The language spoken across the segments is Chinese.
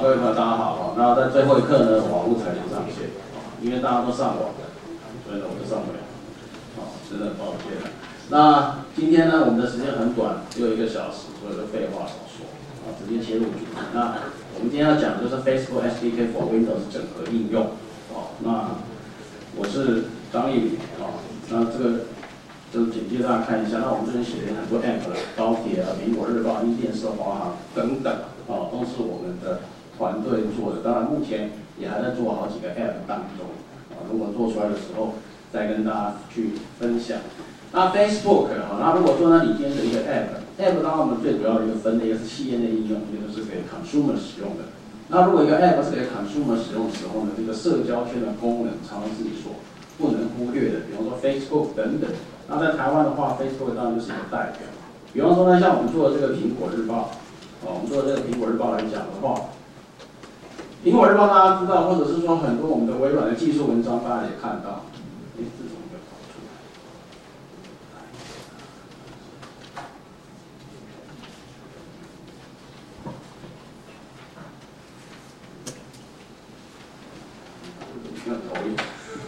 各位朋友，大家好。那在最后一刻呢，网络才连上线，因为大家都上网了，所以呢我就上不了。真的很抱歉。那今天呢，我们的时间很短，只有1个小时，所以就废话少说，直接切入主题。那我们今天要讲的就是 Facebook SDK for Windows 整合应用。那我是张义礼。那这个就是简介大家看一下。那我们这边写了很多 App 了，高铁啊、苹果日报、伊电社、华航等等，都是我们的团队做的。当然，目前也还在做好几个 App 当中。如果做出来的时候，再跟大家去分享。那 Facebook 那如果说呢，你今天的一个 App 当然我们最主要的一个分类，一个是企业内应用，一个就是给 Consumer 使用的。那如果一个 App 是给 Consumer 使用的时候呢，这个社交圈的功能常常是你所不能忽略的，比方说 Facebook 等等。那在台湾的话 ，Facebook 当然就是一个代表。比方说呢，像我们做的这个苹果日报，我们做的这个苹果日报来讲的话，苹果日报大家知道，或者是说很多我们的微软的技术文章大家也看到。这种就跑出来。那头一。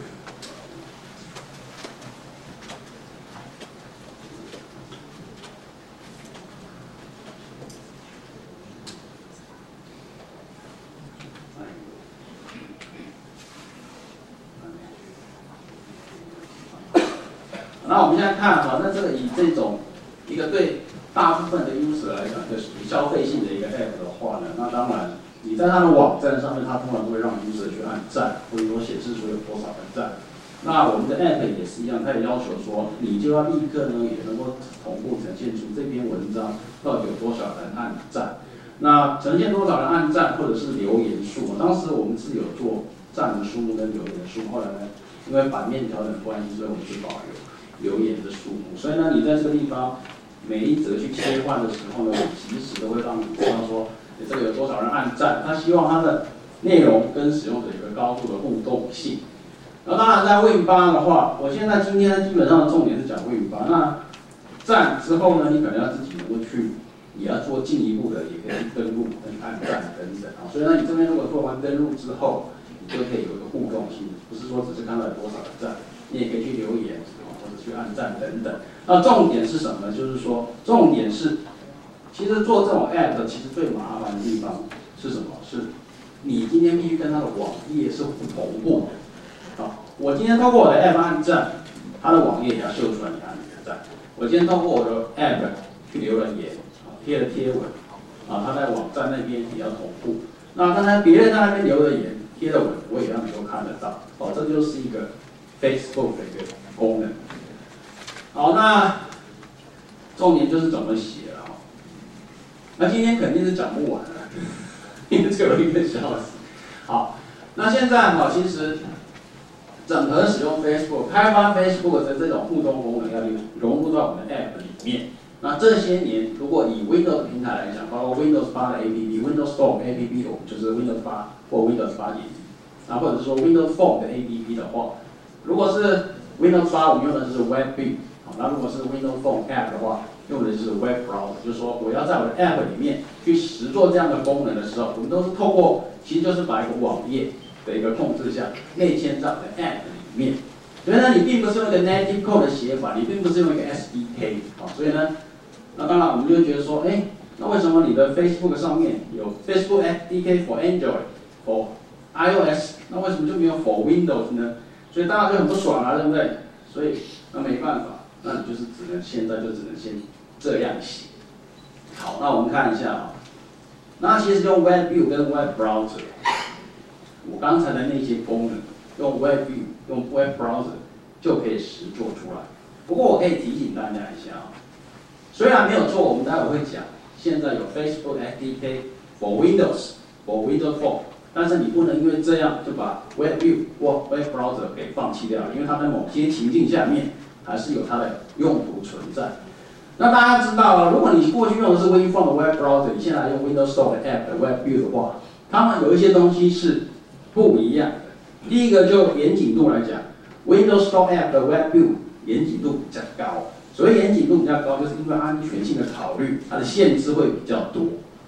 那我们现在看那这个以这种一个对大部分的 user 来讲，就属于消费性的一个 app 的话呢，那当然你在它的网站上面，它通常都会让 user 去按赞，或者说显示出有多少个赞。那我们的 app 也是一样，它也要求说，你就要立刻呢也能够同步呈现出这篇文章到底有多少人按赞。那呈现多少人按赞，或者是留言数，当时我们是有做赞的数目跟留言的数目，后来呢，因为版面调整的关系，所以我们是保留言的数目。所以呢，你在这个地方每一则去切换的时候呢，我及时都会让你知道说，这个有多少人按赞。他希望它的内容跟使用者有个高度的互动性。那当然在 Win8 的话，我现在今天基本上的重点是讲 Win8。那赞之后呢，你可能要自己能够去，也要做进一步的，也可以去登录跟按赞等等所以呢，你这边如果做完登录之后，你就可以有一个互动性，不是说只是看到有多少个赞，你也可以去留言。去按赞等等，那重点是什么呢？就是说，重点是，其实做这种 app 其实最麻烦的地方是什么？是，你今天必须跟它的网页是不同步的。我今天透过我的 app 按赞，它的网页也要秀出来你按哪个赞。我今天透过我的 app 去留了言，贴了贴文，它在网站那边也要同步。那刚才别人在那边留的言、贴的文，我也要能够看得到。这就是一个 Facebook 的一个功能。好，那重点就是怎么写了那今天肯定是讲不完了，因为只有1个小时。好，那现在其实整合使用 Facebook， 开发 Facebook 的这种互动功能要融入到我们的 App 里面。那这些年，如果以 Windows 平台来讲，包括 Windows 8的 App、Windows Phone App， 我们就是 Windows 8或 Windows 8点，或者说 Windows Phone 的 App 的话，如果是 Windows 8，我们用的就是 WebView。那如果是 Windows Phone App 的话，用的就是 Web Browser， 就是说我要在我的 App 里面去实做这样的功能的时候，我们都是透过，其实就是把一个网页的一个控制下内嵌在我的 App 里面。所以呢，你并不是用一个 Native Code 的写法，你并不是用一个 SDK， 所以呢，那当然我们就会觉得说，那为什么你的 Facebook 上面有 Facebook SDK for Android、for iOS， 那为什么就没有 for Windows 呢？所以大家就很不爽对不对？所以那没办法。那你就是现在就只能先这样写。好，那我们看一下那其实用 WebView 跟 Web Browser， 我刚才的那些功能，用 WebView、用 Web Browser 就可以实做出来。不过我可以提醒大家一下虽然没有做，我们待会会讲，现在有 Facebook SDK for Windows、for Windows Phone， 但是你不能因为这样就把 WebView 或 Web Browser 给放弃掉了，因为它在某些情境下面还是有它的用途存在。那大家知道如果你过去用的是 WinPhone 的 Web Browser， 你现在用 Windows Store 的 App 的 WebView 的话，它们有一些东西是不一样的。第一个就严谨度来讲 ，Windows Store App 的 WebView 严谨度比较高。所谓严谨度比较高，就是因为安全性的考虑，它的限制会比较多。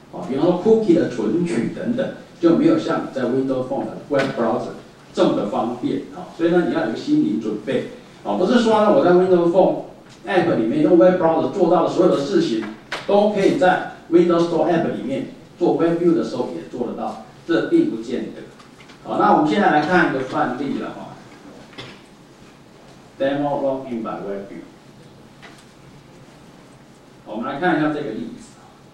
比方说 cookie 的存取等等，就没有像在 Windows Phone 的 Web Browser 这么的方便所以呢，你要有个心理准备不是说呢我在 Windows Phone App 里面用 Web Browser 做到的所有的事情，都可以在 Windows Store App 里面做 Web View 的时候也做得到，这并不见得。好，那我们现在来看一个范例了Demo Login by Web View。我们来看一下这个例子。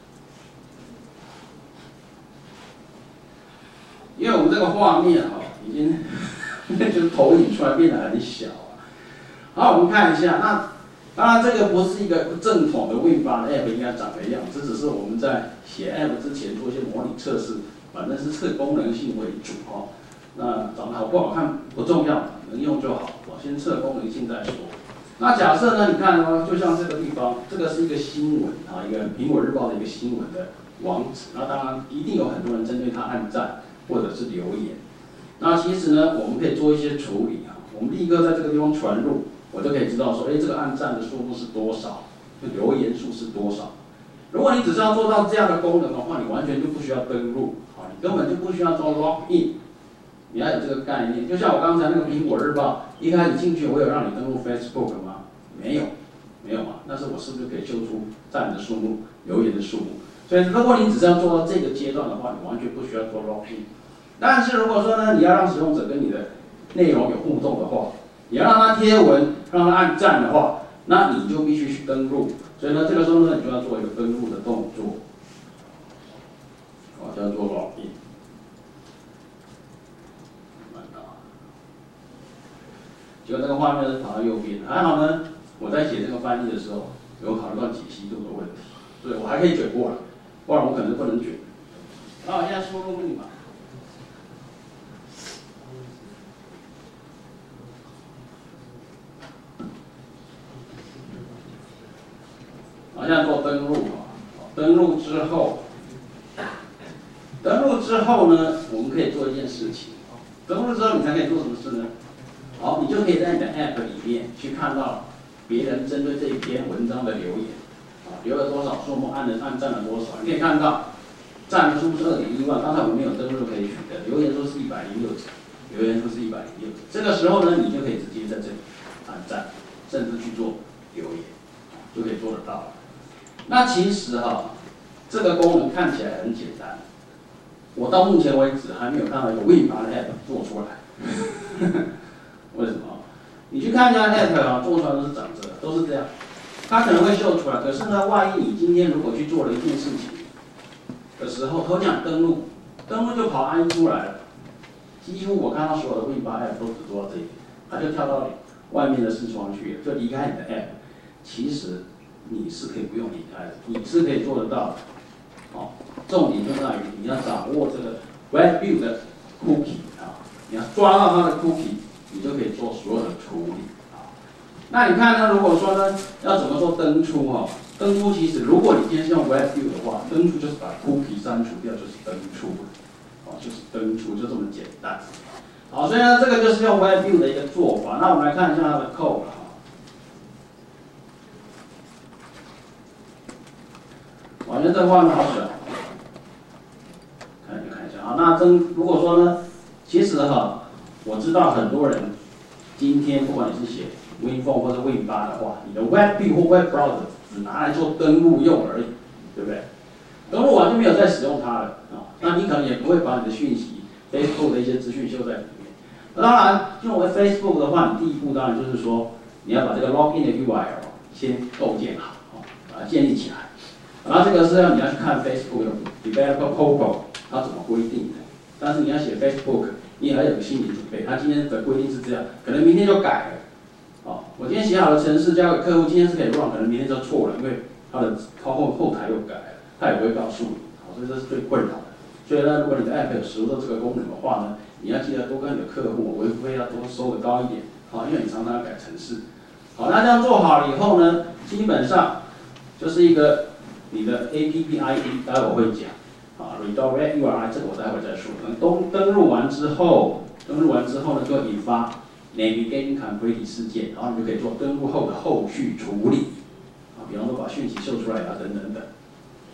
因为我们这个画面已经就是投影出来变得很小好，我们看一下，那当然这个不是一个正统的 Win8 的 App 应该长的样子，这只是我们在写 App 之前做一些模拟测试，反正是测功能性为主那长得好不好看不重要，能用就好先测功能性再说。那假设呢，你看就像这个地方，这个是一个新闻一个苹果日报的一个新闻的网址，那当然一定有很多人针对它按赞或者是留言。那其实呢，我们可以做一些处理我们立刻在这个地方传入，我就可以知道说，这个按赞的数目是多少，留言数是多少。如果你只是要做到这样的功能的话，你完全就不需要登录你根本就不需要做 login。你要有这个概念，就像我刚才那个苹果日报，一开始进去我有让你登录 Facebook 吗？没有，没有嘛。那是我是不是可以秀出赞的数目、留言的数目？所以如果你只是要做到这个阶段的话，你完全不需要做 login。但是如果说呢，你要让使用者跟你的内容有互动的话，你要让他贴文、让他按赞的话，那你就必须去登录。所以呢，这个时候呢，你就要做一个登录的动作，叫做 login。结果这个画面是跑到右边，还好呢，我在写这个翻译的时候有考虑到解析度的问题，所以我还可以卷过来，不然我可能不能卷。好，现在输入密码。好，现在做登录登录之后呢，我们可以做一件事情。登录之后，你才可以做什么事呢？好，你就可以在你的 App 里面去看到别人针对这一篇文章的留言，留了多少数目，按赞了多少。你可以看到赞的数目是2.1万，刚才我们没有登录可以取得，留言数是106则，留言数是106则。这个时候呢，你就可以直接在这里按赞，甚至去做留言，就可以做得到了。那其实这个功能看起来很简单，我到目前为止还没有看到一个 Win8 的 App 做出来。为什么？你去看一下 App 做出来都是长这个，都是这样。它可能会秀出来，可是呢，万一你今天如果去做了一件事情的时候，头讲登录就跑 IE 出来了。几乎我看到所有的 Win8 App 都只做到这一点，它就跳到外面的视窗去了，就离开你的 App。其实你是可以不用离开的，你是可以做得到的。重点就在于你要掌握这个 Web View 的 Cookie 你要抓到它的 Cookie。你就可以做所有的处理那你看呢？如果说呢，要怎么做登出登出其实，如果你今天是用 Web View 的话，登出就是把 Cookie 删除掉，就是登出就是登出，就这么简单。好，所以呢，这个就是用 Web View 的一个做法。那我们来看一下它的 code 我觉得这个画面好小，看一下那如果说呢，其实我知道很多人今天不管你是写 WinPhone 或者 Win8 的话，你的 Web View 或 Web Browser 只拿来做登录用而已，对不对？登录完就没有再使用它了那你可能也不会把你的讯息 Facebook 的一些资讯秀在里面。当然，用为 Facebook 的话，你第一步当然就是说，你要把这个 Login 的 URL 先构建好把它建立起来。然后这个是你要去看 Facebook 的 Developer Protocol 它怎么规定的。但是你要写 Facebook。你也要有个心理准备，他今天的规定是这样，可能明天就改了。我今天写好的程式交给客户，今天是可以 run， 可能明天就错了，因为他的后台又改了，他也不会告诉你。所以这是最困扰的。所以呢，如果你的 App 有使用到这个功能的话呢，你要记得多跟你的客户维护费要多收的高一点，因为你常常要改程式。那这样做好了以后呢，基本上就是一个你的 App ID， 待会我会讲。redirect URI 这个我待会再说。登录完之后呢，就会引发 navigation complete 事件，然后你就可以做登录后的后续处理。比方说把讯息秀出来等等等。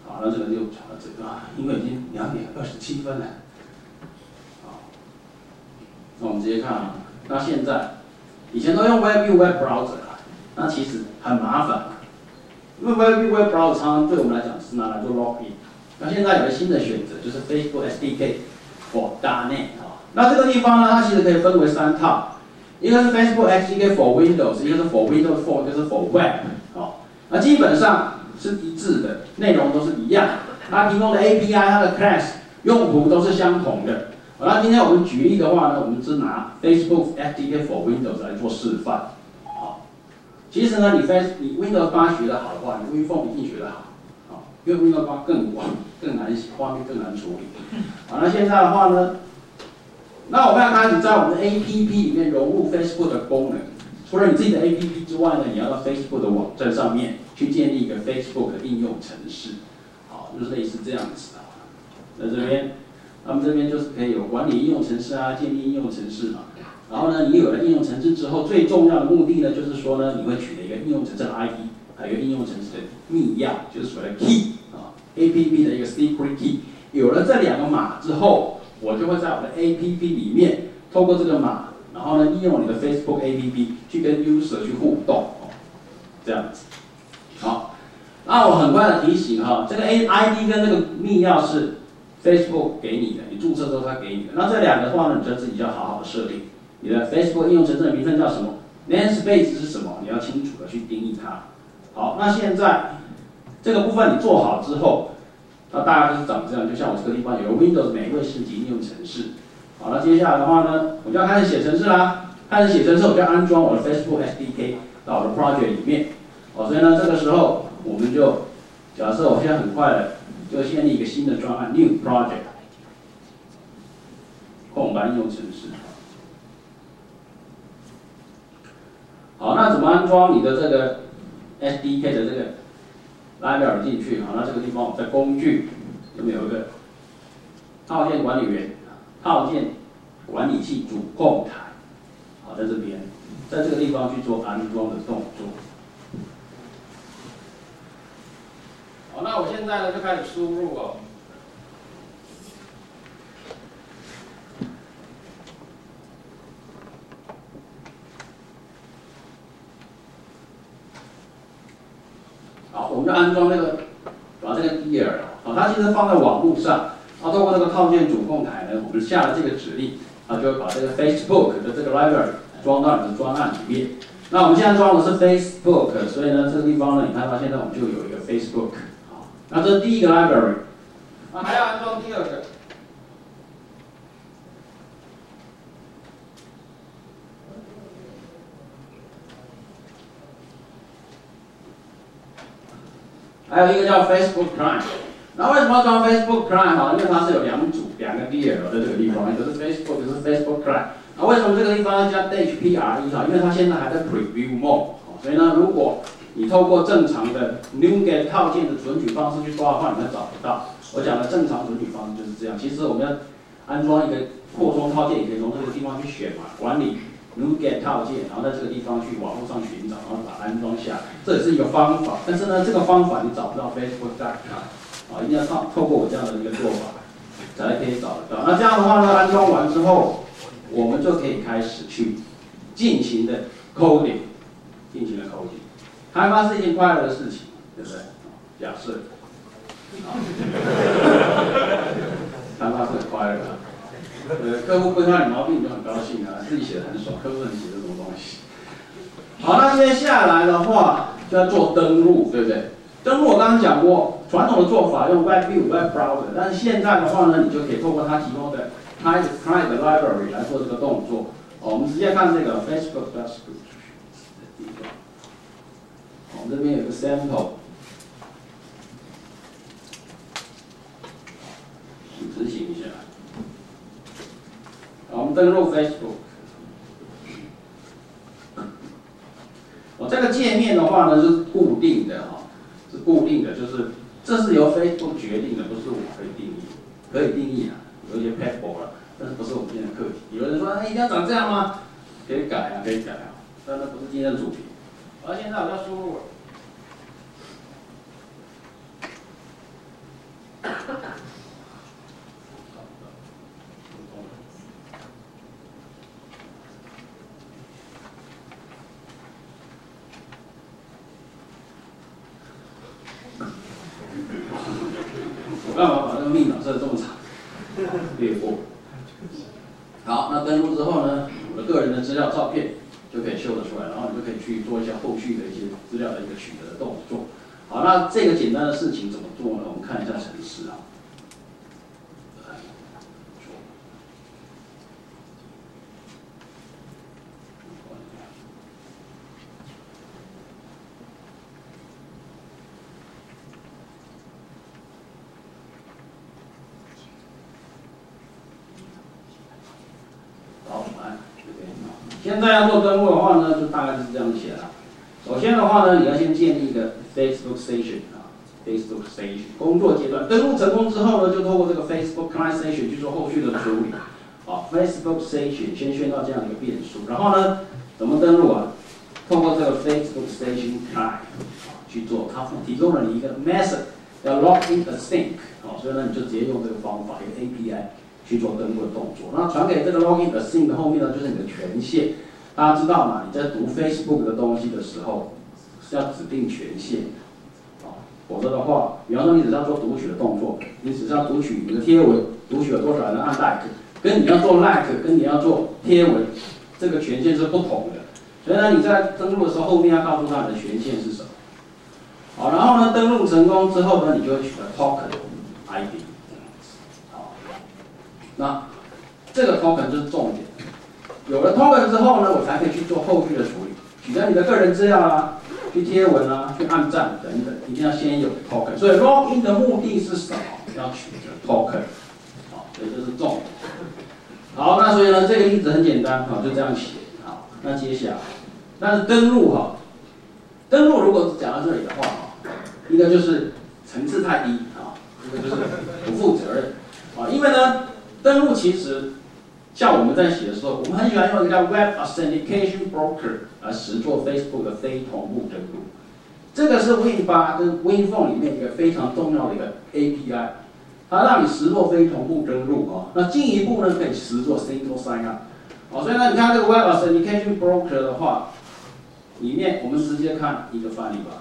好，那这个就讲到这个啊，因为已经2:27了。好，那我们直接看啊，那现在以前都用 Web Browser 啊，那其实很麻烦，因为 Web Browser 常常对我们来讲是拿来做 login。那现在有个新的选择，就是 Facebook SDK for .NET 啊。那这个地方呢，它其实可以分为3套，一个是 Facebook SDK for Windows， 一个是 for Windows Phone， 一个是 for Web 啊。那基本上是一致的，内容都是一样，它提供的 API、它的 class 用途都是相同的。好，那今天我们举例的话呢，我们是拿 Facebook SDK for Windows 来做示范。好，其实呢，你 Windows 8学得好的话，你 WinPhone 一定学得好。好，因为 Windows 8更广、更难写，画面更难处理。好，那现在的话呢，那我们要开始在我们的 APP 里面融入 Facebook 的功能。除了你自己的 APP 之外呢，你要到 Facebook 的网站上面去建立一个 Facebook 的应用程式。好，就是类似这样子的。在这边，他们这边就是可以有管理应用程式啊，建立应用程式嘛。然后呢，你有了应用程式之后，最重要的目的呢，就是说呢，你会取得一个应用程式的 ID， 还有一个应用程式的密钥，就是所谓的 key 啊 ，APP 的一个 secret key。有了这2个码之后，我就会在我的 APP 里面透过这个码。然后呢，利用你的 Facebook APP 去跟 user 去互动，这样子。好，那我很快的提醒哈，这个 ID 跟这个密钥是 Facebook 给你的，你注册之后它给你的。那这2个的话呢，你就自己要好好的设定。你的 Facebook 应用程式的名称叫什么 ？namespace 是什么？你要清楚的去定义它。好，那现在这个部分你做好之后，那大概就是长这样。就像我这个地方有个 Windows 每位市级应用程式。好了，接下来的话呢，我就要开始写程式啦。开始写程式，我就要安装我的 Facebook SDK 到我的 project 里面。所以呢，这个时候我们就假设我现在很快的就建立一个新的专案 ，New Project， 空白应用程式。好，那怎么安装你的这个 SDK 的这个 library 进去？好，那这个地方我们在工具这边有一个套件管理员。套件管理器主控台，好，在这边，在这个地方去做安装的动作。好，那我现在呢就开始输入哦。好，我们就安装这个，把这个 gear， 好，它其实放在网络上。透过这个套件主控台呢，我们下了这个指令，就会把这个 Facebook 的这个 library 装到你的专案里面。那我们现在装的是 Facebook， 所以呢，这个地方呢，你看到现在我们就有一个 Facebook。好，那这是第一个 library， 还要安装第2个。还有一个叫 Facebook Client。那为什么要装 Facebook Client 哈？因为它是有2个 DL 在这个地方，一个是 Facebook， 一个是 Facebook Client。那为什么这个地方要加 HPRE 哈？因为它现在还在 Preview Mode， 所以呢，如果你透过正常的 NuGet 套件的存取方式去抓的话，你会找不到。我讲的正常存取方式就是这样。其实我们要安装一个扩充套件，也可以从这个地方去选嘛，管理 NuGet 套件，然后在这个地方去网络上寻找，然后把它安装下来，这也是一个方法。但是呢，这个方法你找不到 Facebook.com。一定要透过我这样的一个做法，才可以找得到。那这样的话呢，安装完之后，我们就可以开始去尽情的 coding， 开发是一件快乐的事情，对不对？假设，开发是很快乐的。客户规划你毛病你就很高兴啊，自己写的很爽，客户很写这种东西。好，那接下来的话就要做登录，对不对？登录我刚刚讲过，传统的做法用 Web Browser， 但是现在的话呢，你就可以透过它提供的 Client Library 来做这个动作。我们直接看这个 Facebook Dashboard 的地方。我们这边有个 sample， 执行一下。我们登录 Facebook。这个界面的话呢是固定的哈，是固定的，就是这是由 Facebook 决定的，不是我可以定义，可以定义啊，有一些 paddle 了，但是不是我们今天的课题。有人说，一定要长这样吗？可以改啊，可以改啊，但那不是今天的主题。而现在我要输入了。 这这么长，略过。好，那登录之后呢，我的个人的资料、照片就可以秀得出来，然后你就可以去做一些后续的一些资料的一个取得的动作。好，那这个简单的事情怎么做呢？我们看一下程式啊。好，来这边。现在要做登录的话呢，就大概是这样写了。首先的话呢，你要先建立一个 Facebook Station 啊 ，Facebook Station 工作阶段登录成功之后呢，就透过这个 Facebook Client Station 去做后续的处理。好 ，Facebook Station 先宣告这样的一个变数，然后呢，怎么登录啊？透过这个 Facebook Station Client 去做，它提供了你一个 method 叫 login async 好，所以呢，你就直接用这个方法，一个 API 去做登录的动作。那传给这个 login async 的后面呢，就是你的权限。大家知道嘛？你在读 Facebook 的东西的时候，是要指定权限，否则的话，比方说你只是要做读取的动作，你只是要读取你的贴文，读取了多少人按 like， 跟你要做 like， 跟你要做贴文，这个权限是不同的。所以呢，你在登录的时候，后面要告诉他你的权限是什么。好，然后呢，登录成功之后呢，你就会取得 token ID， 好，那这个 token 就是重点。有了 token 之后呢，我才可以去做后续的处理，取得你的个人资料啦，去贴文啊，去按赞等等，一定要先有 token。所以 login 的目的是什么？要取得 token， 好，所以这是重点。好，那所以呢，这个例子很简单，好，就这样写。好，那接下来，但是登录哈，登录如果讲到这里的话，一个就是层次太低啊，一个就是不负责任啊，因为呢，登录其实。像我们在写的时候，我们很喜欢用一个叫 Web Authentication Broker 来实做 Facebook 的非同步登录。这个是 Win8 跟 WinPhone 里面一个非常重要的一个 API， 它让你实做非同步登录啊。那进一步呢，可以实做 Single Sign Up。哦，所以呢，你看这个 Web Authentication Broker 的话，里面我们直接看一个范例吧。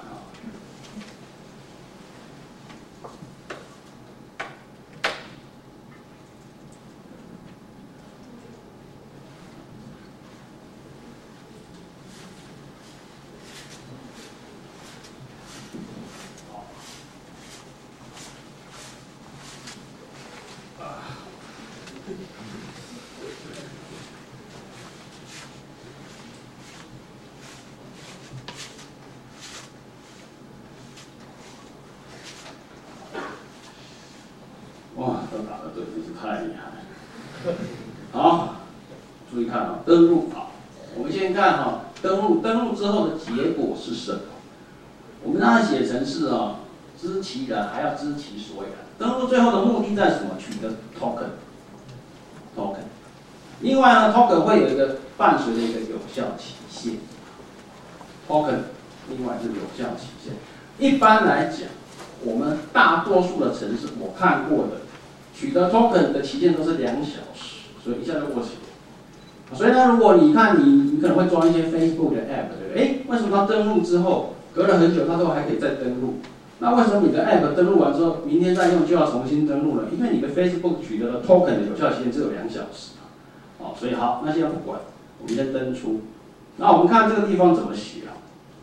哇，都打得对，真是太厉害了。好，注意看啊，登录好，我们先看哈，登录之后的结果是什么？我们让它写程式啊，知其然还要知其所以然。登录最后的目的在什么？取得 token。另外呢 ，token 会有一个伴随的一个有效期限。token 另外是有效期限。一般来讲，我们大多数的程式我看过的，取得 token 的期限都是2小时，所以一下就过期了。所以呢，如果你看你可能会装一些 Facebook 的 app， 对不对？为什么它登录之后隔了很久，它都还可以再登录？那为什么你的 app 登录完之后，明天再用就要重新登录了？因为你的 Facebook 取得的 token 的有效期限只有2小时嘛。哦，所以好，那现在不管，我们先登出。那我们看这个地方怎么写啊？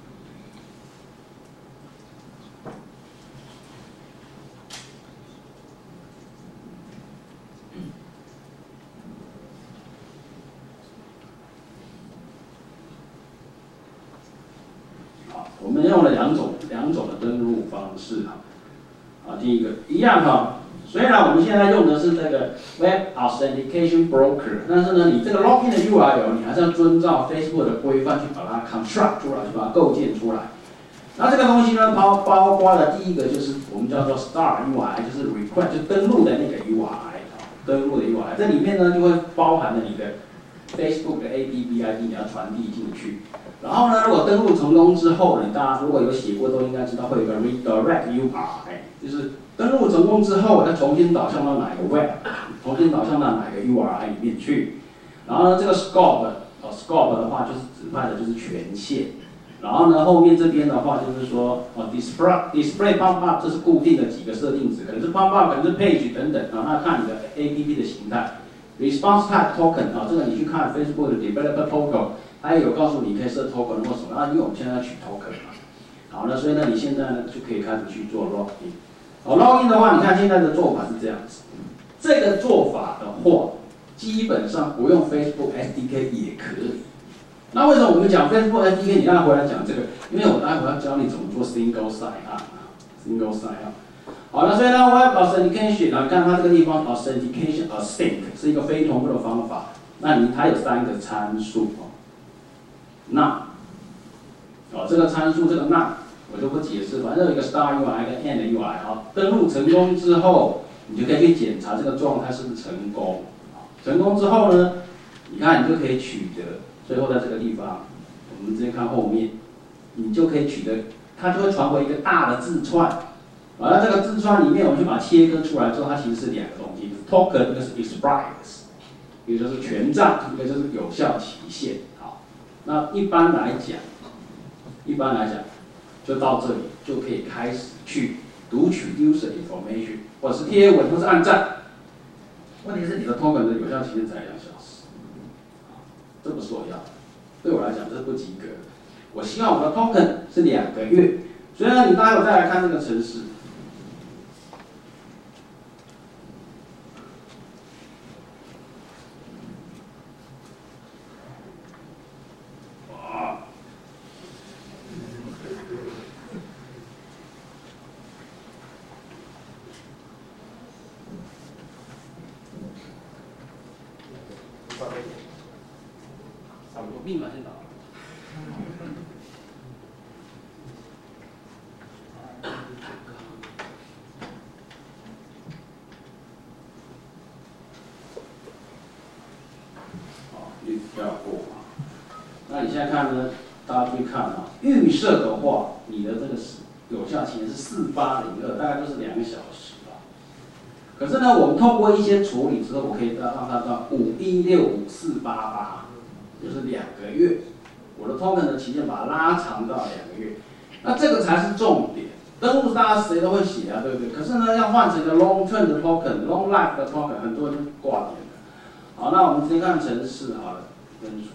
我们用了两种的登录方式啊，第一个一样哈，虽然我们现在用的是这个 Web Authentication Broker， 但是呢，你这个 login 的 URL 你还是要遵照 Facebook 的规范去把它 construct 出来，去把它构建出来。那这个东西呢，包括的第一个就是我们叫做 Start URI， 就是 request 就登录的那个 URI 登录的 URI， 这里面呢就会包含了你的 Facebook 的 APP ID 你要传递进去。然后呢，如果登录成功之后呢，大家如果有写过都应该知道会有一个 redirect URI， 就是登录成功之后，再重新导向到哪一个 web， 重新导向到哪一个 URI 里面去。然后呢，这个 scope 的话就是指派的就是权限。 然后呢，后面这边的话就是说，display pop up 这是固定的几个设定值，可能是 pop up， 可能是 page 等等啊，那看你的 APP 的形态。response type token 啊，这个你去看 Facebook 的 developer token， 它也有告诉你可以设 token 或什么啊，因为我们现在要取 token 嘛。好，那所以呢，你现在呢就可以开始去做 login。好 ，login 的话，你看现在的做法是这样子。这个做法的话，基本上不用 Facebook SDK 也可以。那为什么我们讲 Facebook SDK？ 你让回来讲这个，因为我待会要教你怎么做 single sign up，single sign up。好，那所以呢 ，Web Authentication 啊，看它这个地方 Authentication Async 是一个非同步的方法。那它有3个参数哦。那这个参数这个那我就不解释，反正有一个 Start UI 跟 End UI 啊。登录成功之后，你就可以去检查这个状态是不是成功。成功之后呢，你看你就可以取得。最后在这个地方，我们直接看后面，你就可以取得，它就会传回一个大的字串。好，那这个字串里面，我们就把它切割出来之后，它其实是2个东西 ，token 一个是 expires， 一个就是权杖，一个就是有效期限。好，那一般来讲，就到这里就可以开始去读取 user information， 或者是贴文，或是按赞。问题是你的 token 的有效期限才2小时，这不是我要的，对我来讲这是不及格的。我希望我的 token 是2个月，所以呢，你待会再来看这个程式。我密码先打。好，预跳过。那你现在看呢？大家注意看啊，预设的话，你的这个有效期是4802，大概就是2小时吧。可是呢，我们透过一些处理之后，我可以让它到51654888。就是2个月，我的 token 的期限把它拉长到2个月，那这个才是重点。登录大家谁都会写啊，对不对？可是呢，要换成一个 long term 的 token、long life 的 token， 很多人就挂点了。好，那我们先看程式好了，分数。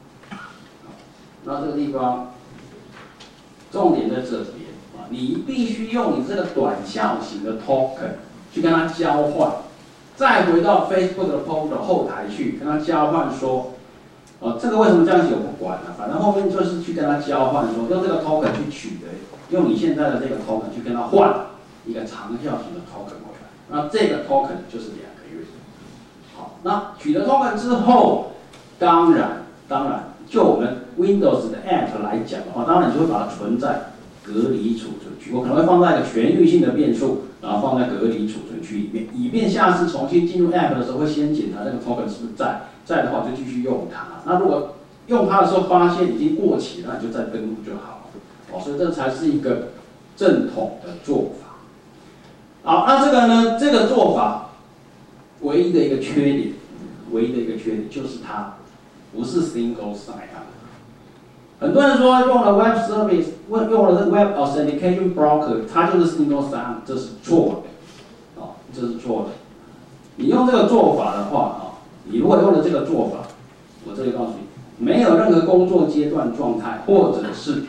那这个地方，重点在这边啊，你必须用你这个短效型的 token 去跟它交换，再回到 Facebook 的 post 后台去跟它交换说。这个为什么这样写我不管了，反正后面就是去跟他交换说，用这个 token 去取得，用你现在的这个 token 去跟他换一个长效型的 token 回来，那这个 token 就是2个月。好，那取得 token 之后，当然，就我们 Windows 的 App 来讲的话，当然你就会把它存在隔离储存区，我可能会放在一个全域性的变数，然后放在隔离储存区里面，以便下次重新进入 App 的时候会先检查这个 token 是不是在的话就继续用它。那如果用它的时候发现已经过期了，那你就再登录就好了。所以这才是一个正统的做法。好，那这个呢？这个做法唯一的一个缺点就是它不是 single sign up。很多人说用了 Web Service， 用了这个 Web Authentication Broker， 它就是 single sign up， 这是错的。这是错的。你用这个做法的话你如果用了这个做法，我这里告诉你，没有任何工作阶段状态，或者是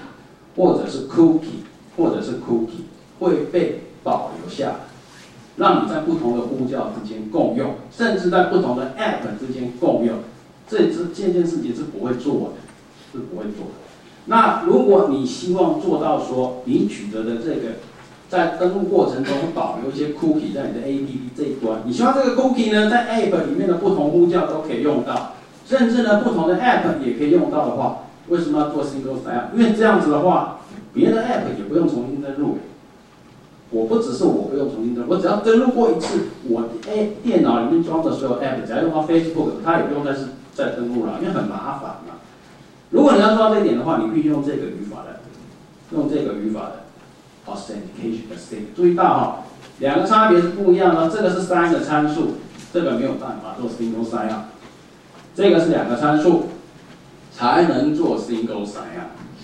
cookie 会被保留下来，让你在不同的呼叫之间共用，甚至在不同的 App 之间共用。这件事情是不会做的，那如果你希望做到说，你取得的这个在登录过程中会保留一些 cookie 在你的 APP 这一端，你希望这个 cookie 呢在 App 里面的不同呼叫都可以用到，甚至呢不同的 App 也可以用到的话，为什么要做 single sign up？ 因为这样子的话，别的 App 也不用重新登录。我不只是我不用重新登录，我只要登录过一次，我电脑里面装的所有 App， 只要用到 Facebook， 它也不用再登录了，因为很麻烦嘛。如果你要做到这一点的话，你必须用这个语法的 authentication async。注意到2个差别是不一样的，这个是3个参数，这个没有办法做 single sign up， 这个是2个参数才能做 single sign up。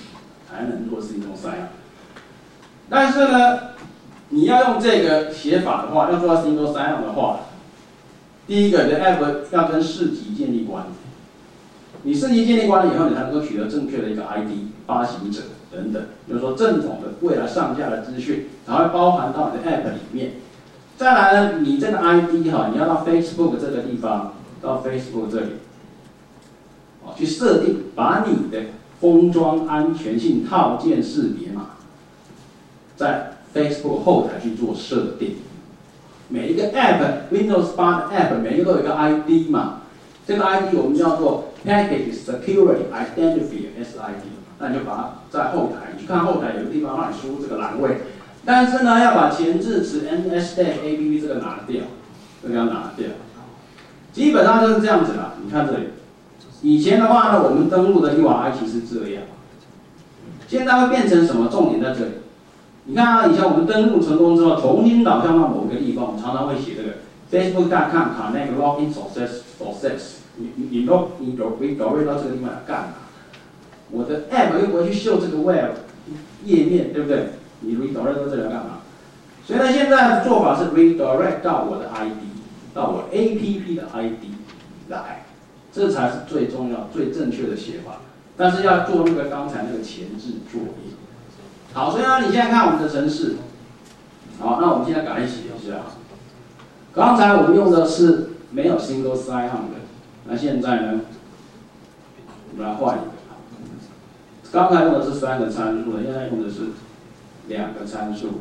才能做 single sign on。但是呢，你要用这个写法的话，要做到 single sign on 的话，第一个，你的 app 要跟市集建立关联。你市集建立关联以后，你才能够取得正确的一个 ID、发行者等等，就是说正统的未来上架的资讯才会包含到你的 app 里面。再来呢，你这个 ID 哈，你要到 Facebook 这个地方，到 Facebook 这里，去设定，把你的封装安全性套件识别码，在 Facebook 后台去做设定。每一个 App，Windows 8的 App 每一个都有一个 ID 嘛，这个 ID 我们叫做 Package Security Identifier (SID)， 那你就把它在后台，你去看后台有个地方让你输入这个栏位。但是呢，要把前置词 ns-app 这个拿掉，这个要拿掉。基本上就是这样子啦。你看这里，以前的话呢，我们登录的 URI 其实这样，现在会变成什么？重点在这里。你看啊，以前我们登录成功之后，重新导向到某个地方，我们常常会写这个 Facebook.com connect login success。你 redirect 到这个地方来干嘛？我的 app 又不会去秀这个 web 页面，对不对？你 redirect 到这里来干嘛？所以呢，现在的做法是 redirect 到我的 ID， 到我 APP 的 ID 来，这才是最重要、最正确的写法。但是要做那个刚才那个前置作业。好，所以呢，你现在看我们的程式，好，那我们现在改写一下。刚才我们用的是没有 single sign on 的，那现在呢，我们来换一个。刚才用的是3个参数的，现在用的是2个参数。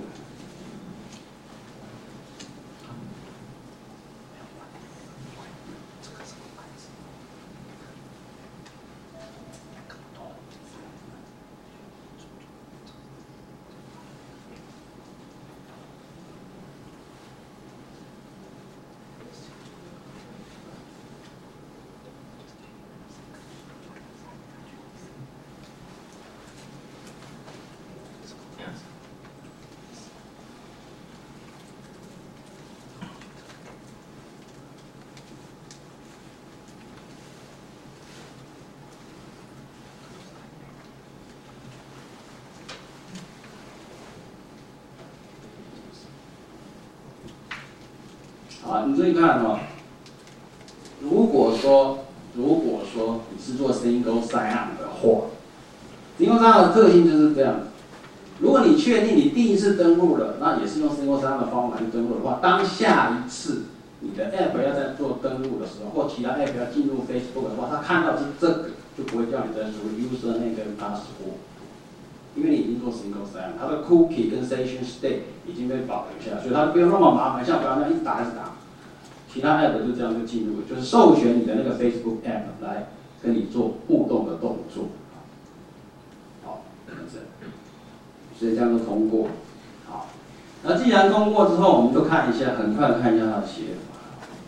啊，你注意看哦，如果说你是做 single sign on 的话 ，single sign on 的特性就是这样。如果你确定你第一次登录了，那也是用 single sign on 的方法去登录的话，当下一次你的 app 要在做登录的时候，或其他 app 要进入 Facebook 的话，他看到是这个，就不会叫你再输 user name 跟 password， 因为你已经做 single sign on， 它的 cookie 跟 session state 已经被保留下来，所以它不用那么麻烦，像我刚刚那样一直打一直打。其他 app 就这样就进入了，就是授权你的那个 Facebook app 来跟你做互动的动作。好，所以这样就通过。好，那既然通过之后，我们就看一下，很快看一下它的写法。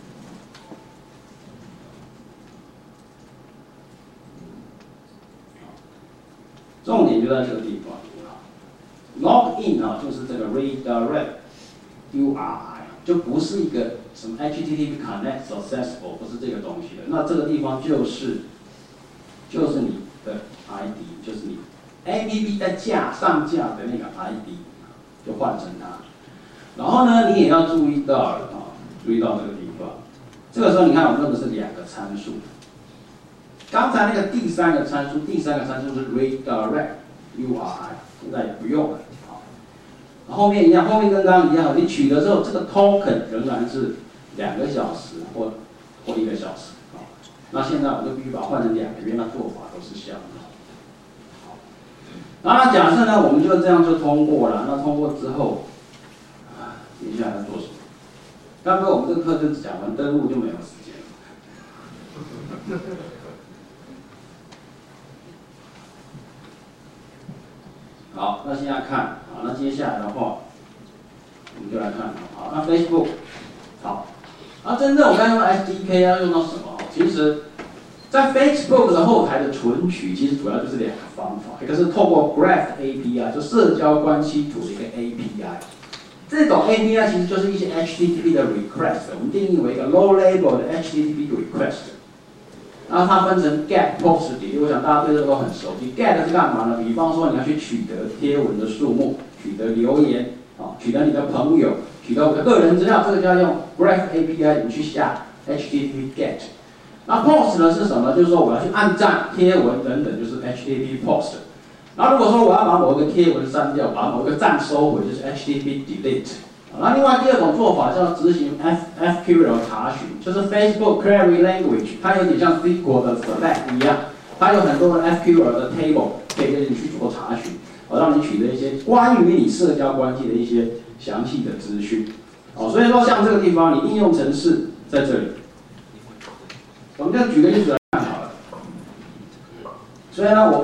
重点就在这个地方。log in 啊，就是这个 redirect URI， 就不是一个什么 HTTP connect successful， 不是这个东西的。那这个地方就是你的 ID， 就是你 APP 在上架的那个 ID， 就换成它。然后呢，你也要注意到了啊，注意到这个地方。这个时候你看我们用的是2个参数。刚才那个第三个参数是 redirect URI， 现在也不用了。后面一样，后面跟刚刚一样，你取得之后，这个 token 仍然是2个小时或1个小时。那现在我们就必须把它换成2个，因为它做法都是相同。然后假设呢，我们就这样就通过了。那通过之后，接下来要做什么？刚刚我们这个课就讲完登录就没有时间了。好，那现在看，好，那接下来的话，我们就来看，好，那 Facebook， 好，那真正我刚才用 SDK 要用到什么？其实，在 Facebook 的后台的存取，其实主要就是2个方法，一个是透过 Graph API， 就社交关系图的一个 API， 这种 API 其实就是一些 HTTP 的 request， 我们定义为一个 low level 的 HTTP request。 那它分成 get、post、delete， 我想大家对这个都很熟悉。get 是干嘛呢？比方说你要去取得贴文的数目，取得留言，取得你的朋友，取得我的个人资料，这个就要用 Graph API 你去下 HTTP get。那 post 呢是什么？就是说我要去按赞、贴文等等，就是 HTTP post。然后如果说我要把某一个贴文删掉，把某一个赞收回，就是 HTTP delete。那另外第二种做法叫执行 FQL 查询，就是 Facebook Query Language， 它有点像 SQL 的 Select 一样，它有很多的 FQL 的 table 可以给你去做查询，让你取得一些关于你社交关系的一些详细的资讯。所以说像这个地方，你应用程式在这里，我们就举个例子来看好了。所以呢，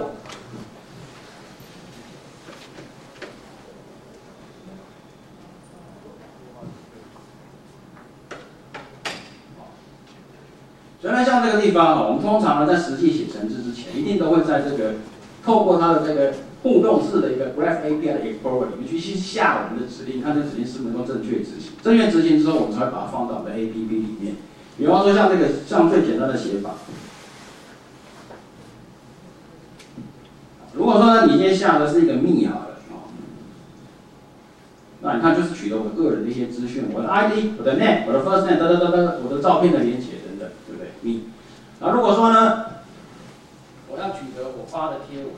所以呢，像这个地方我们通常呢在实际写程式之前，一定都会在这个透过它的这个互动式的一个 Graph API 的 Explorer 里面去下我们的指令，看这个指令是不是能够正确执行。正确执行之后，我们才会把它放到我们的 APP 里面。比方说像这个，像最简单的写法。如果说呢，你今天下的是一个me好了，那你看就是取得我个人的一些资讯，我的 ID、我的 name、我的 first name， 我的照片的连结等等，对不对 ？me。那如果说呢，我要取得我发的贴文，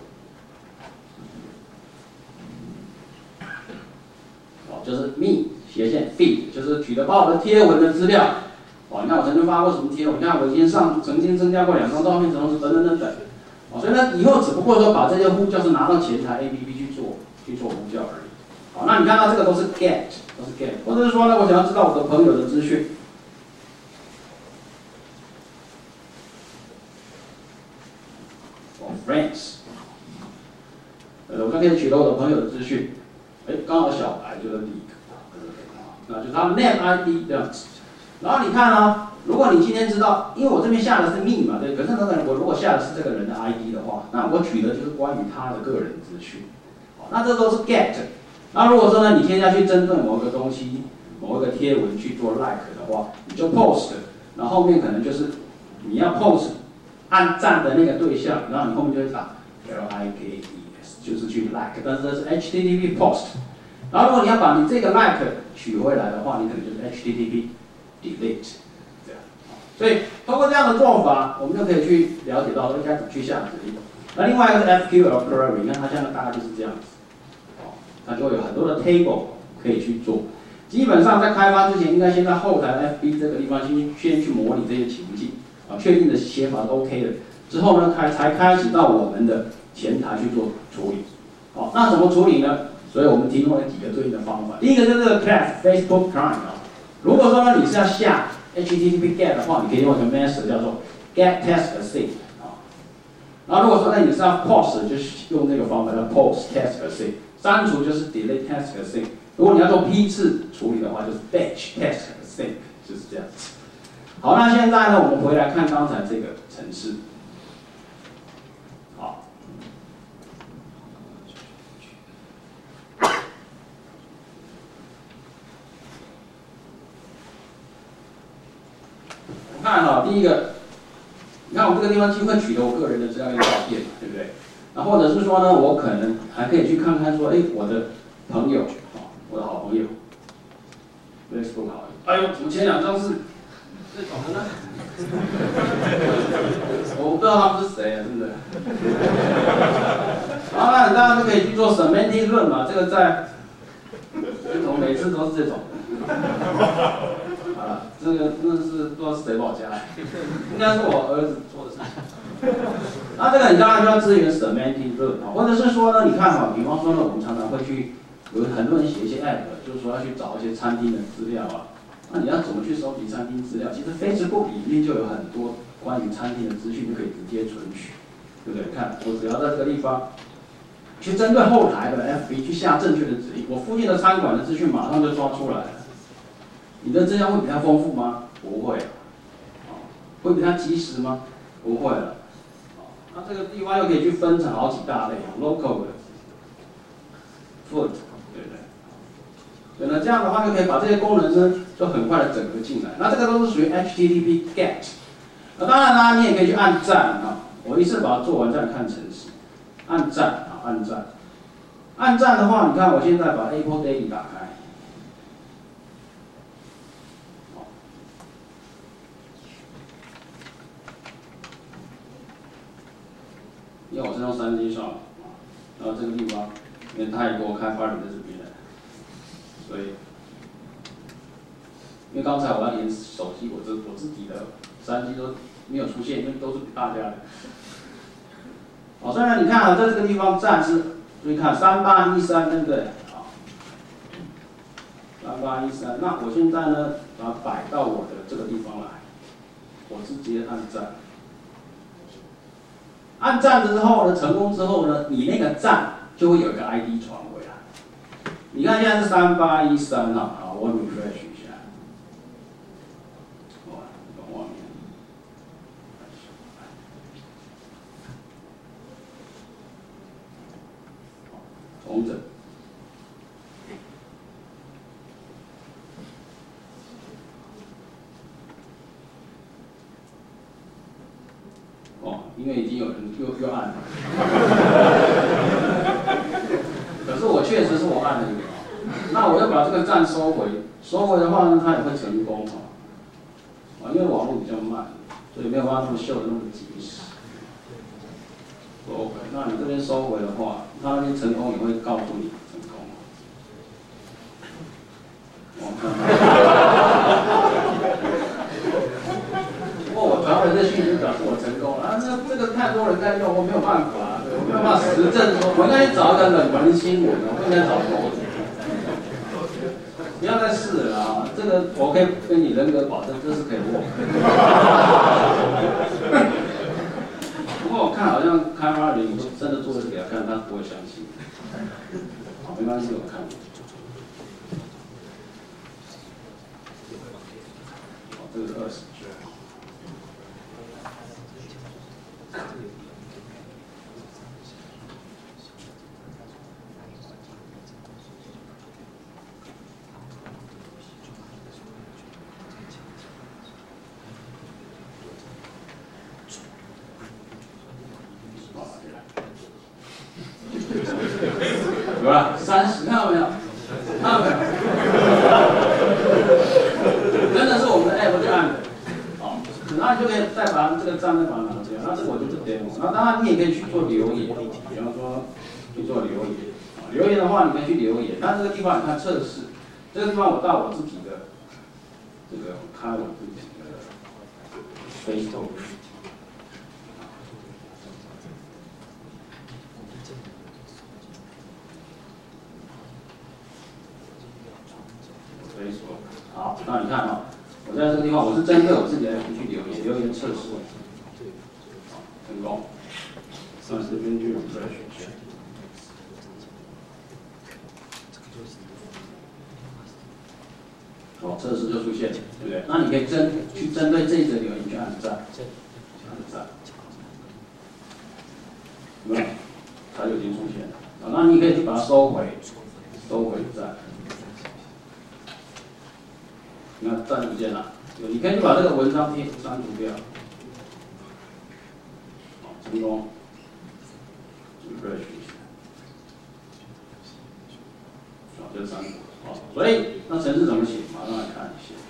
就是 me 斜线 feed， 就是取得把我的贴文的资料。你看我曾经发过什么贴文，你看我已经曾经增加过2张照片，等等。所以呢，以后只不过说把这些呼叫是拿到前台 APP 去做呼叫而已。那你看到这个都是 get， 或者是说呢，我想要知道我的朋友的资讯。friends， 我就可以取得我的朋友的资讯。刚好小白就是第一个，那就是他们 name ID 这样子。然后你看啊，如果你今天知道，因为我这边下的是 me 嘛，对，可是那个我如果下的是这个人的 ID 的话，那我取的就是关于他的个人资讯。那这都是 get。那如果说呢，你现在去针对某个东西、某一个贴文去做 like 的话，你就 post， 然后后面可能就是你要 post 按赞的那个对象，然后你后面就会打 likes， 就是去 like， 但是这是 HTTP post。然后如果你要把你这个 like 取回来的话，你可能就是 HTTP delete， 这样。所以通过这样的做法，我们就可以去了解到应该怎么去下指令。那另外一个是 FQL query， 你看它现在大概就是这样子。它就会有很多的 table 可以去做。基本上在开发之前，应该先在后台 FB 这个地方先去模拟这些情境，确定的写法都 OK 了，之后呢才开始到我们的前台去做处理。那怎么处理呢？所以我们提供了几个对应的方法。第一个就是这个 class Facebook Client 如果说呢你是要下 HTTP get 的话，你可以用一个 method 叫做 get test async 然后如果说呢你是要 post， 就是用这个方法叫 post test async。删除就是 delete test async， 如果你要做批次处理的话，就是 batch test async， 就是这样子。好，那现在呢，我们回来看刚才这个程式。好，我看第一个，你看我这个地方就会取得我个人的资料跟照片，对不对？或者是说呢，我可能还可以去看看说，我的朋友，我的好朋友 ，Facebook 好友，怎么前2张是这种的呢？我不知道他们是谁啊，真的。好，那大家都可以去做 semantic 论嘛，这个在，我每次都是这种。好了，这个真的是不知道是谁帮我加来，应该是我儿子做的事情。那这个你当然就要支援 semantic 论或者是说呢，你看比方说呢，我们常常会去有很多人写一些 app， 就是说要去找一些餐厅的资料那你要怎么去收集餐厅资料？其实 Facebook 里面就有很多关于餐厅的资讯，就可以直接存取，对不对？看我只要在这个地方去针对后台的 FB 去下正确的指令，我附近的餐馆的资讯马上就抓出来了。你的资料会比它丰富吗？不会。会比它及时吗？不会了。那这个地方又可以去分成好几大类 ，local 的 ，food， 对不对？所以呢，这样的话就可以把这些功能呢，就很快的整合进来。那这个都是属于 HTTP GET。 那当然啦，你也可以去按赞啊。我一次把它做完再看程式，按赞啊，按赞。按赞的话，你看我现在把 Apple Daily 打开。 因为我是用3G 上嘛，然后这个地方因为泰国开发人在这边的，所以因为刚才我要连手机，我自己的3G 都没有出现，因为都是大家的。好，所以呢，你看啊，在这个地方站是，注意看3813，对不对？好，3813，那我现在呢，把它摆到我的这个地方来，我是直接按赞。 按赞之后呢，成功之后呢，你那个赞就会有一个 ID 传回来。你看现在是3813啊，好，我 refresh 一下，哇，这个画面，重整。哦，因为已经有人又按了，可是我确实是我按了一个，那我要把这个赞收回，收回的话呢，它也会成功啊，因为网络比较慢，所以没有办法那么秀的那么及时。收回，那你这边收回的话，它那边成功也会告诉你成功。我传回这讯息就表示我成功了啊！这个太多人在用，我没有办法，我没有办法实证说，我应该去找一个冷门新闻，我不应该找投资。不要再试了啊！这个我可以跟你人格保证，这是可以work。不过我看好像开发人真的做的是给他看，他不会相信。好，没关系，我看。好，这个是20。 有了30，看到没有？看到没有？真的是我们的 app 就按的，好，然后你就可以再把这个账再把它拿掉。那这个我就不 demo。那当然你也可以去做留言，比方说去做留言，留言的话你可以去留言。但这个地方你看测试，这个地方我到我自己的这个开我自己的 Facebook。 好，那你看啊、我在这个地方我是针对我自己的 app 去留言，留言测试，好，成功。那这边去 refresh 一下。好，测试就出现，对不对？那你可以去针对这一则留言去按赞，按赞，有没有？它就已经出现了。好，那你可以去把它收回赞。 你看赞不见了，你可以把这个文章删除掉，好，成功 ，refresh 一下，好，这是删除，好，所以那程式怎么写？马上来看一下。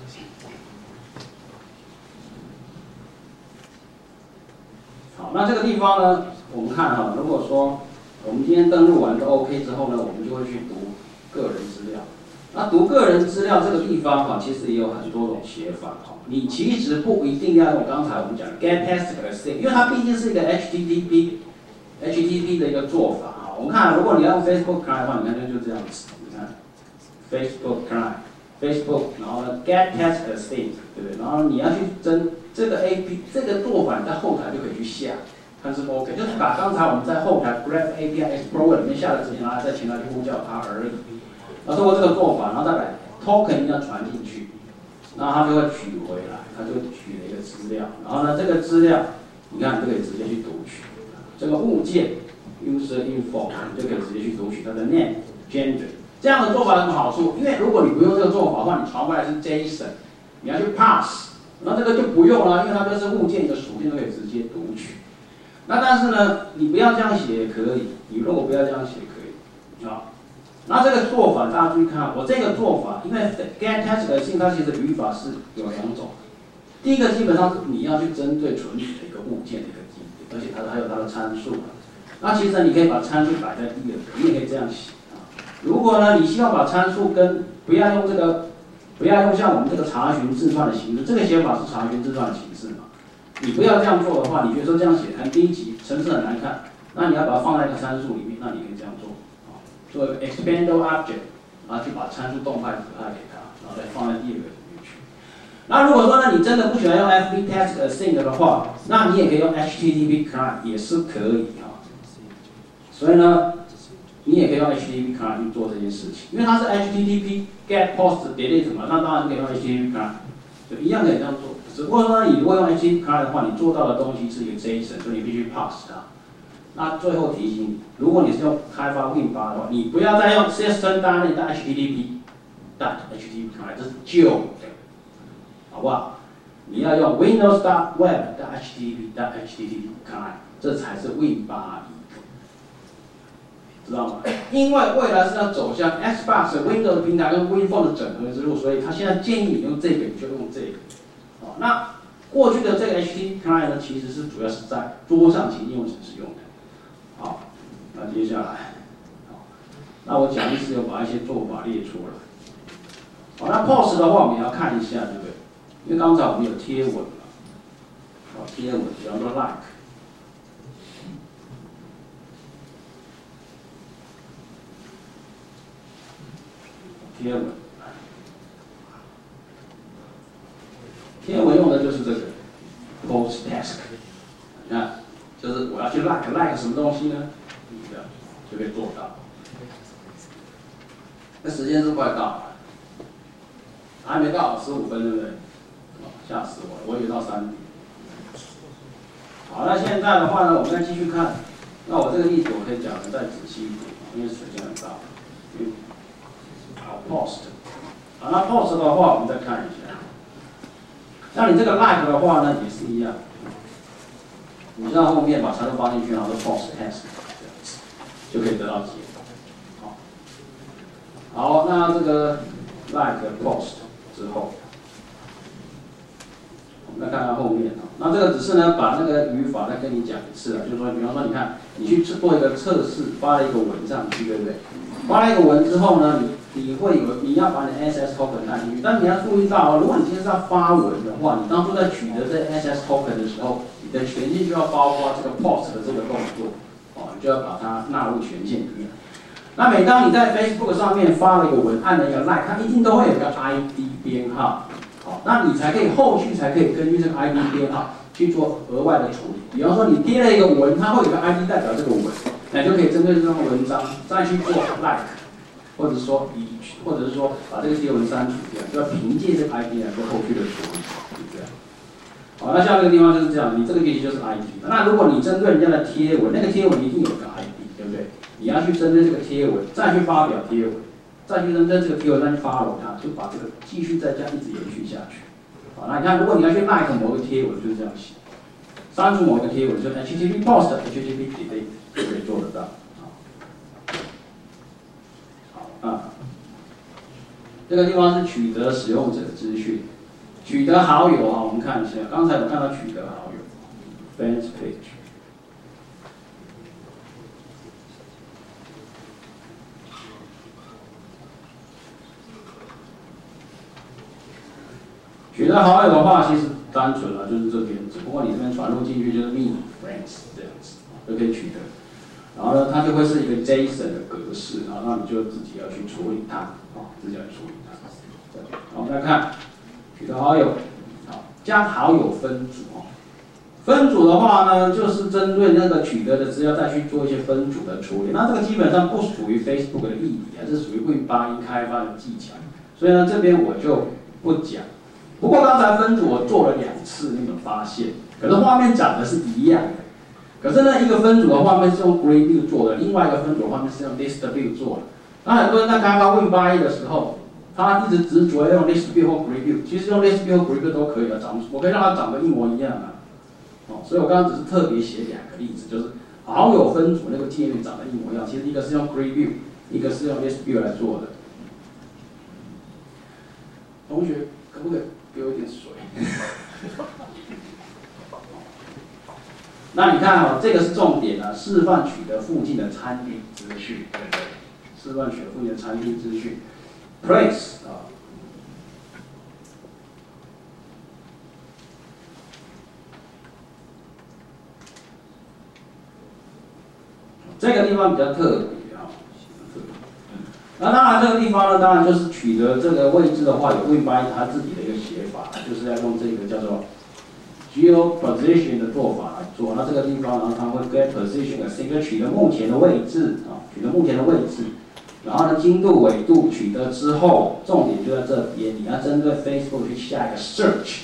好，那这个地方呢，我们看哈，如果说我们今天登录完都 OK 之后呢，我们就会去读个人资料。 那读个人资料这个地方哈，其实也有很多种写法哈。你其实不一定要用刚才我们讲的 get past the thing， 因为它毕竟是一个 HTTP 的一个做法哈。我们看，如果你要用 Facebook client 的话，你看就这样子，你看 Facebook client，Facebook， 然后呢 get past the thing， 对不对？然后你要去这个 AP 这个做法，你在后台就可以去下，看是不 OK， 就是把刚才我们在后台 Graph API Explorer 里面下的指令，然后再前来去呼叫它而已。 那通过这个做法，然后再把 token 要传进去，然后它就会取回来，它就取了一个资料，然后呢，这个资料你看就可以直接去读取，这个物件 user info 你就可以直接去读取它的 name、gender。这样的做法有什么好处？因为如果你不用这个做法的话，你传回来是 JSON， 你要去 parse 那这个就不用了，因为它就是物件的属性都可以直接读取。那但是呢，你不要这样写也可以，你如果不要这样写可以，好。那这个做法大家注意看，我这个做法，因为 get task async 它其实语法是有两种。第一个基本上是你要去针对存取的一个物件的一个基点，而且它还有它的参数。那其实你可以把参数摆在第二个，你也可以这样写啊。如果呢，你希望把参数跟不要用像我们这个查询字串的形式，这个写法是查询字串的形式嘛？你不要这样做的话，你觉得说这样写很低级，程式很难看，那你要把它放在一个参数里面，那你可以这样做啊，做一个 expandable object， 然后去把参数动态指派给它，然后再放在第二个里面去。那如果说呢，你真的不喜欢用 FB task async 的话，那你也可以用 HTTP client 也是可以啊。所以呢，你也可以用 HTTP client 去做这件事情，因为它是 HTTP get post delete 嘛，那当然可以用 HTTP client， 就一样可以这样做。只不过呢，你如果用 HTTP client 的话，你做到的东西是一个 JSON， 所以你必须 pass 它。那最后提醒你，如果你是用开发 Win8 的话，你不要再用 system.out.http client， 这是旧的，好不好？你要用 windows.web.http client， 这才是 Win8 知道吗？因为未来是要走向 Xbox、Windows 平台跟 WinPhone 的整合之路，所以他现在建议你用这个，你就用这个。哦，那过去的这个 HTTP client 呢，其实是主要是在桌上型应用程式用的。好，那接下来，好，那我讲义是有把一些做法列出来。好，那 POST 的话，我们也要看一下，对不对？因为刚才我们有贴文嘛，好，贴文，比方说 like。贴文，贴文用的就是这个 post task， 你看，就是我要去 like 什么东西呢？这样就可以做到。那时间是快到了，还没到15分，对不对？吓死我了，我以为到3点。好，那现在的话呢，我们再继续看。那我这个例子我可以讲的再仔细一点，因为时间很大。好 ，post， 好，那 post 的话，我们再看一下。那你这个 like 的话呢，也是一样。你在后面把参数放进去，然后 post task 这样子，就可以得到结果。好，那这个 like post 之后，我们再看看后面啊。那这个只是呢，把那个语法再跟你讲一次啊，就是说，比方说，你看，你去做一个测试，发了一个文上去，对不对？发了一个文之后呢，你要把你的 SS token 按进去，但你要注意到哦，如果你今天是要发文的话，你当初在取得这 SS token 的时候，你的权限就要包括这个 post 的这个动作，哦，你就要把它纳入权限里面。那每当你在 Facebook 上面发了一个文，按了一个 like， 它一定都会有一个 ID 编号，好，那你才可以后续才可以根据这个 ID 编号去做额外的处理。比方说你贴了一个文，它会有个 ID 代表这个文。那就可以针对这篇文章再去做 like， 或者是说把这个贴文删除掉，就要凭借这个 ID 来做后续的处理，是这样。好，那下这个地方就是这样，你这个其实就是 ID。那如果你针对人家的贴文，那个贴文一定有个 ID， 对不对？你要去针对这个贴文，再去发表贴文，再去针对这个贴文再去 follow 它，就把这个继续再这样一直延续下去。好，那你看，如果你要去 like 某个贴文，就是这样写。删除某个贴文，就 HTTP post、HTTP delete 就可以做得到。好啊，这个地方是取得使用者资讯，取得好友啊，我们看一下，刚才有看到取得好友 ，Fans page。取得好友的话，其实单纯了，就是这边，只不过你这边传入进去就是 me friends 这样子，就可以取得。然后呢，它就会是一个 JSON 的格式，然后那你就自己要去处理它，自己要处理它。好，我们来看取得好友，好，将好友分组哦。分组的话呢，就是针对那个取得的资料再去做一些分组的处理。那这个基本上不属于 Facebook 的议题啊，这属于 Win8开发的技巧，所以呢，这边我就不讲。不过刚才分组我做了2次，你有没有发现？可是画面长得是一样的。可是呢，一个分组的画面是用 Grid View 做的，另外一个分组的画面是用 List View 做的。那很多人在开发 Win8的时候， 他一直执着要用 list view 或 grid view， 其实用 list view 或 grid view 都可以啊，我可以让它长得一模一样啊。哦，所以我刚刚只是特别写2个例子，就是好友分组那个界面长得一模一样，其实一个是用 grid view， 一个是用 list view 来做的。同学，可不可以给我一点水？那你看哦，这个是重点啊，示范取得附近的餐厅资讯，对不对？示范取得附近的餐厅资讯 ，place 啊。这个地方比较特别啊，那当然这个地方呢，当然就是取得这个位置的话，有 WinBy 它自己的一个写法，就是要用这个叫做 Geo Position 的做法来做。那这个地方呢，它会 Get Position as 取得目前的位置啊，取得目前的位置。然后呢，经度纬度取得之后，重点就在这边，你要针对 Facebook 去下一个 search，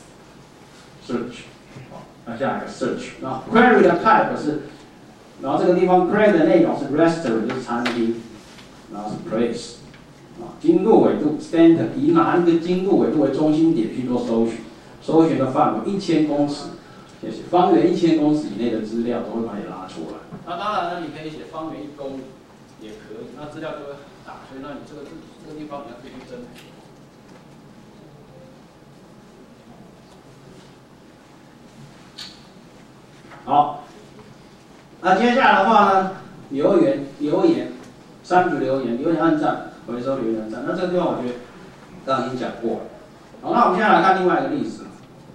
要下一个 search。然后 query 的 type 是。然后这个地方 query 的内容是 restaurant 就是餐厅，然后是 place， 啊，经度纬度 standard 以哪一个经度纬度为中心点去做搜寻，搜寻的范围1000公尺，谢谢，方圆1000公尺以内的资料都会把你拉出来。那当然呢，你可以写方圆1公里也可以，那资料就会很大，所以那你这个地方你要自己去斟酌。好。那接下来的话呢，留言，删除留言按赞，回收留言按赞。那这个地方我觉得刚刚已经讲过了。好，那我们现在来看另外一个例子。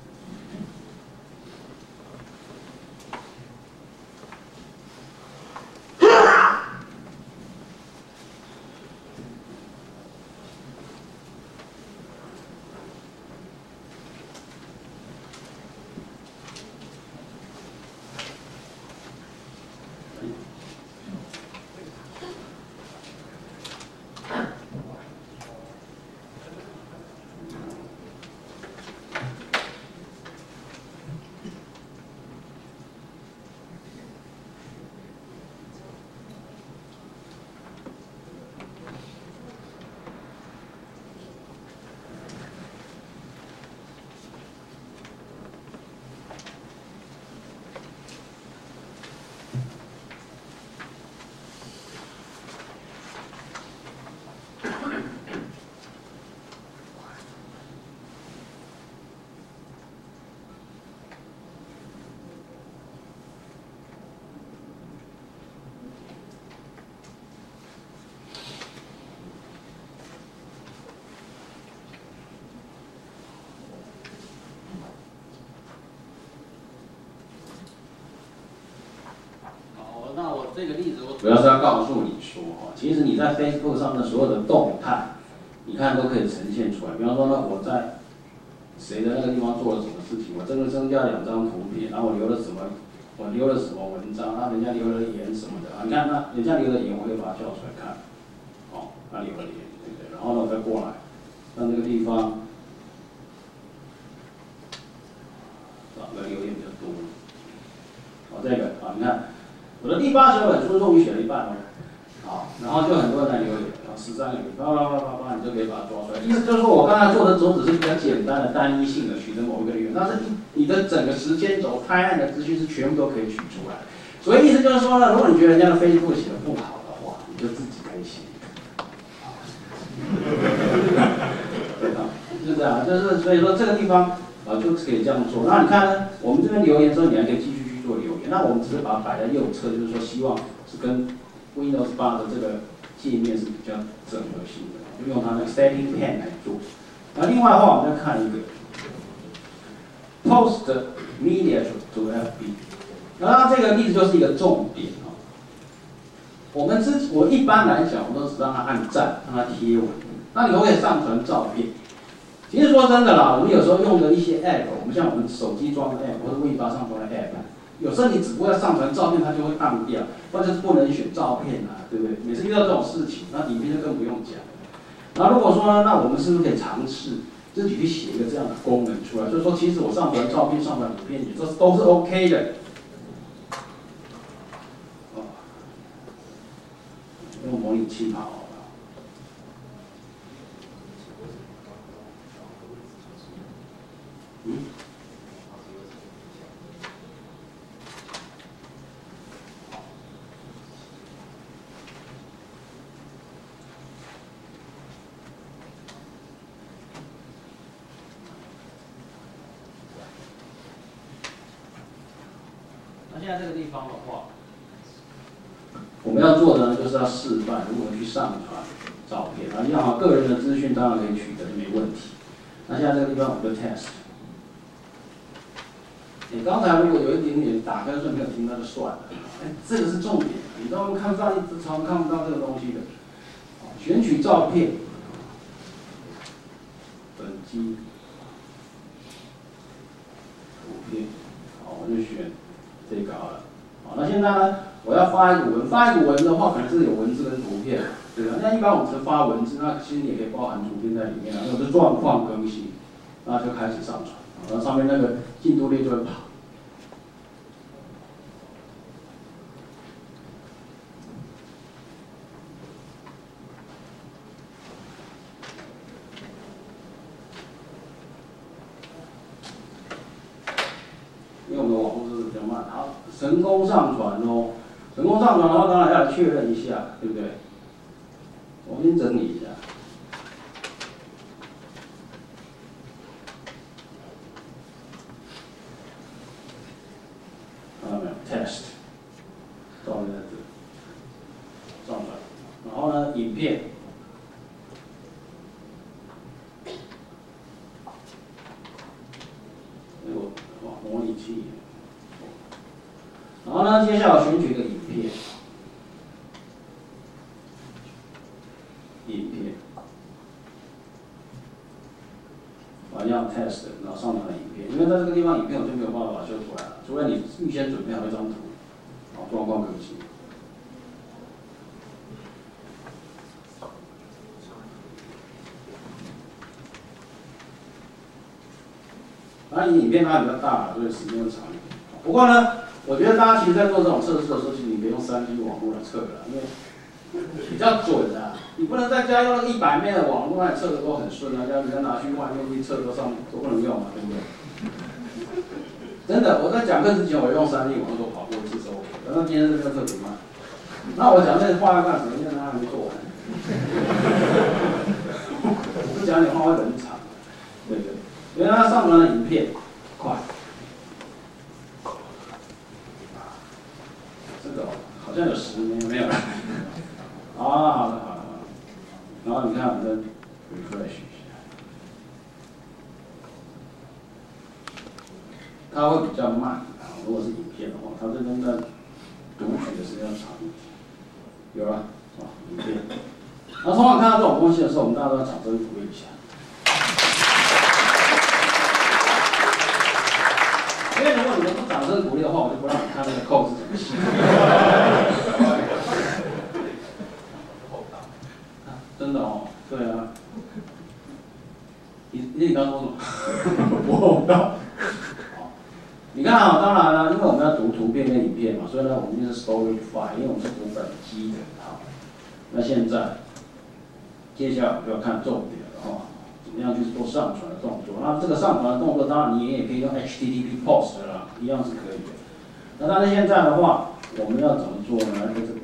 这个例子我主要是要告诉你说，其实你在 Facebook 上的所有的动态，你看都可以呈现出来。比方说呢，我在谁的那个地方做了什么事情，我这个增加2张图片，然后我留了什么文章，然后人家留了言什么的啊，你看那人家留的言，我会把它叫出来看，哦，他留了言，对不对？然后呢，我再过来，让这个地方找个留言比较多，好，这个啊，你看。我的第89本书终于写了一半了，好，然后就很多人来留言，然后13个人，你就可以把它抓出来。意思就是说我刚才做的只是比较简单的、单一性的取得某一个留言，但是你的整个时间轴、拍案的资讯是全部都可以取出来。所以意思就是说呢，如果你觉得人家的 Facebook 写的不好的话，你就自己可以写一个。是这样，就是所以说这个地方就可以这样做。那你看呢，我们这边留言之后，你还可以继续去做留言。那我们只是把它摆在右侧，就是说希望是跟 Windows 8的这个界面是比较整合性的，就用它的 Setting Pane 来做。那另外的话，我们再看一个 Post Media to FB。那这个例子就是一个重点哦。我一般来讲，我都是让它按赞，让它贴文。那你可不可以上传照片？其实说真的啦，我们有时候用的一些 App， 我们像我们手机装的 App 或者 Win8上装的 App， 有时候你只不过要上传照片，它就会按掉，或者是不能选照片啊，对不对？每次遇到这种事情，那影片就更不用讲。然后如果说，那我们是不是可以尝试自己去写一个这样的功能出来？就是说，其实我上传照片、上传影片，这都是 OK 的。用模拟器跑好了。 那现在这个地方的话，我们要做的呢，就是要示范如何去上传照片。啊，一样个人的资讯当然可以取得，没问题。那现在这个地方我们就 test。你刚才如果有一点点打瞌睡没有听到就算了，这个是重点，你知道我们看上一直常看不到这个东西的。选取照片，本机，图片，好，我就选这个好了。好，那现在呢，我要发一个文，发一个文的话，可能是有文字跟图片，对吧？那一般我们是发文字，那其实你也可以包含图片在里面，那是状况更新，那就开始上传。然后上面那个进度列就会跑。因为我们的网络是比较慢，好，成功上传哦。成功上传的话，当然要确认一下，对不对？我先整理一下。看到没有 ？Test， 照片在这，上传。然后呢，影片。模拟器。然后呢，接下来选取一个影片。一样 test， 然后上传的影片，因为在这个地方影片我就没有办法修出来了，除非你预先准备好一张图，然后状况更新。当然，影片它比较大，所以时间会长一点。不过呢，我觉得大家其实在做这种测试的时候，其实你别用3G 网络来测了，因为比较准啊。你不能在家用那个100 M 的网络来测的都很顺啊，这样人家拿去外面去测都上都不能用嘛，对不对？真的，我在讲课之前我用3G 网络都跑过一次是 OK 的，那今天这边特别慢。那我讲这话要干什么？因为他还没做完。我不讲你话会很长，对不对？因为它上传的影片快。这个好像有10年没有了。啊，好的。然后你看我们的 refresh 一下，它会比较慢啊。如果是影片的话，它这边的读取的时间要长一点。有了，影片。然后通常看到这种东西的时候，我们大家都要掌声鼓励一下。因为如果你们不掌声鼓励的话，我就不让你看那个code是怎么写。真的哦，对啊。你刚说什么？我后道。你看啊，当然了，因为我们要读图片跟影片嘛，所以呢，我们就是 storage file， 因为我们是读本机的。好，那现在，接下来我们就要看重点了哈，怎么样去做上传的动作？那这个上传的动作，当然你也可以用 HTTP post 啦，一样是可以的。那但是现在的话，我们要怎么做呢？在这边。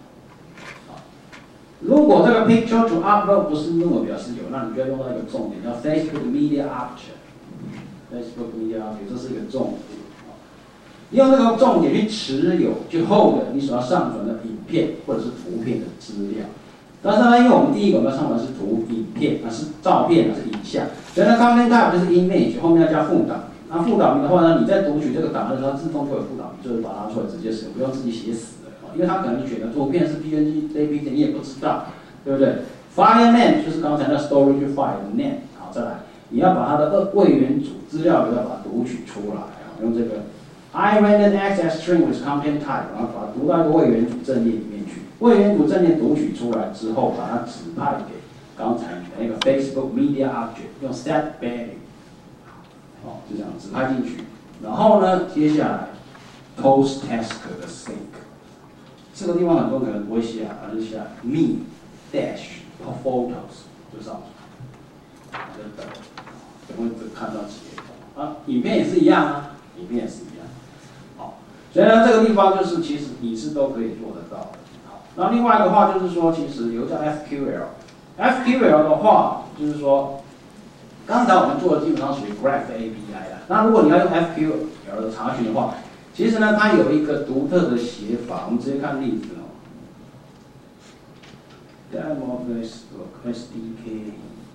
如果这个 picture to upload 不是那么表示有，那你就要用到一个重点，叫 Facebook Media Object。Facebook Media Object 这是一个重点。你用这个重点去持有，去 hold 你所要上传的影片或者是图片的资料。但是呢，因为我们第一个我们要上传的是影片，是照片，是影像，所以呢 content type 就是 image， 后面要加副档。那副档名的话呢，你在读取这个档案的时候，它自动就有副档名，就是把它拿出来直接使用，不用自己写死的。因为它可能选的图片是 PNG、JPG， 你也不知道，对不对 ？File name 就是刚才那 storage file 的 name， 好，再来，你要把它的位元组资料要把它读取出来，用这个 I-random access string with content type， 然后把它读到一个位元组阵列里面去。位元组阵列读取出来之后，把它指派给刚才那个 Facebook Media Object， 用 set value， 好，就这样指派进去。然后呢，接下来 post task 的 sync。这个地方很多人可能不会写啊，就写 me dash photos 就上传，就等，会看到几页啊，影片也是一样啊，影片也是一样，好，所以呢这个地方就是其实你是都可以做得到的，好，那另外的话就是说，其实有叫 FQL 的话就是说，刚才我们做的基本上属于 Graph API 啦，那如果你要用 FQL 的查询的话， 其实呢，它有一个独特的写法，我们直接看例子哦。Demo Facebook SDK，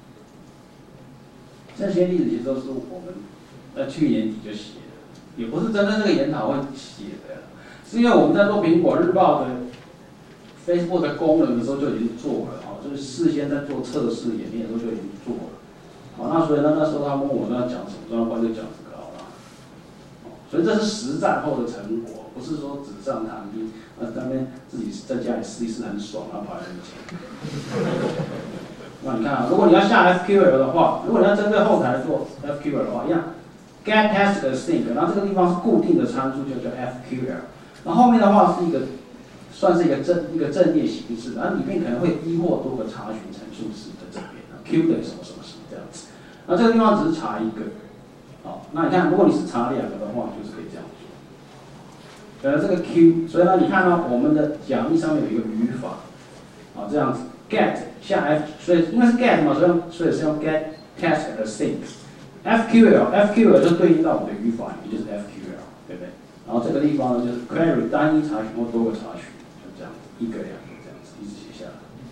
这些例子其实都是我们在去年底就写的，也不是针对这个研讨会写的，是因为我们在做苹果日报的 Facebook 的功能的时候就已经做了哦，就是事先在做测试演练的时候就已经做了。好，那所以呢，那时候他问我要讲什么，专官就讲这个好了。所以这是实战后的成果，不是说纸上谈兵，那边自己在家里试一试很爽，然后跑来跟你讲。那你看啊，如果你要下 SQL 的话，如果你要针对后台做 SQL 的话，一样 get test async， 然后这个地方是固定的参数，就叫 SQL。然后后面的话是一个算是一个阵列形式，然后里面可能会一或多个查询陈述式在这边 ，Q 等于什么什么什么这样子。那这个地方只是查一个，好，那你看，如果你是查两个的话，就是可以这样做。这个 Q， 所以呢，你看到我们的讲义上面有一个语法，啊，这样子 get 下 F， 所以因为是 get 嘛，所以是用 get test async。FQL 就对应到我们的语法里面，就是 FQL， 对不对？然后这个地方呢，就是 query 单一查询或多个查询，就这样子，一个两个这样子一直写下来。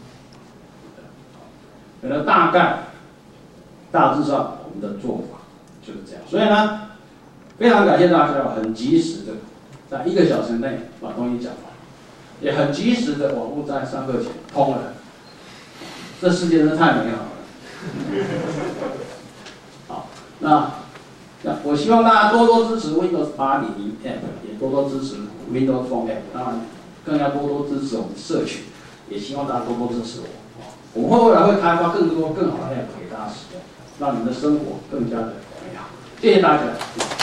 所以呢，大致上我们的做法就是这样。所以呢，非常感谢大家很及时的在1个小时内把东西讲完，也很及时的网络在上课前通了。这世界真的太美好了。好，那我希望大家多多支持 Windows 8.0 App， 也多多支持 Windows Phone App， 当然更要多多支持我们社群，也希望大家多多支持我。我们未来会开发更多更好的 App 给大家使用，让你们的生活更加的美好。谢谢大家。